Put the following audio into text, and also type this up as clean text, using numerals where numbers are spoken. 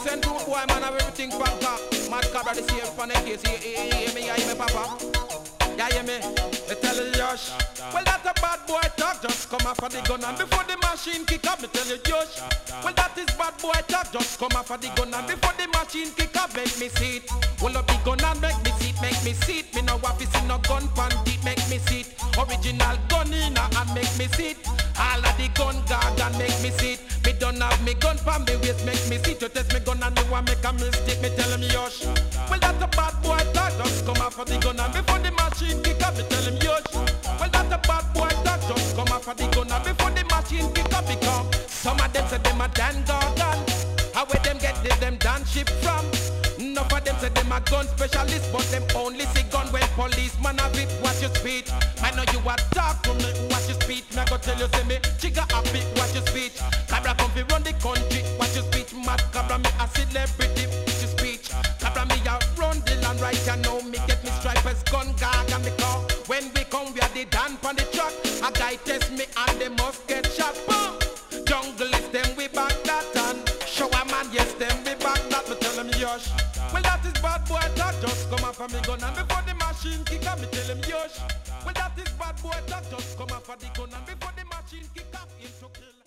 Listen to boy, man, have everything packed up. Mad cabra, the safe on the case. Hear me, papa? Yeah, hear me? Me tell you, Josh. Well, that a bad boy talk, just come off of the gun. And before the machine kick up, me tell you, Josh. Well, that is bad boy talk, just come off of the gun. And before the machine kick up, make me see it. Hold up the gun and make me see it, make me see it. Me no want to see no gun panty, make me see it. Original gun in and make me see it. All of the gun guard and make me see it. Me don't have me gun from me waist, make me see it. You test me gun and you want make a mistake, me tell him, Yosh. Well, that a bad boy talk, just come off of the gun. And before the machine kick up, me tell him, Yosh. Well, that a bad boy talk, just come off of the gun. And before the machine kick up, become some of them say them a Dan Gordon. How where them get this, them Dan ship from? Enough of them say them a gun specialist, but them only see gun when policeman have it. Watch your speech. I know you a talk to me, watch your speech. Me I go tell you, say me, chigga happy, watch your speech. Cabra come fi run the country, watch your speech. Mad cabra me a celebrity, watch your speech. Cabra me a run the land right you know. Me get me stripers gun gag and me call. When we come, we are the Dan on the truck. A guy test me and they must get shot. Boom! Jungle is them we back that and show a man yes them we back that. Me tell him Yosh. Well that is bad boy talk, just come off of me gun. And before the machine kick up, me tell him Yosh. Well that is bad boy talk, just come off of the gun. And before the machine kick up, into kill.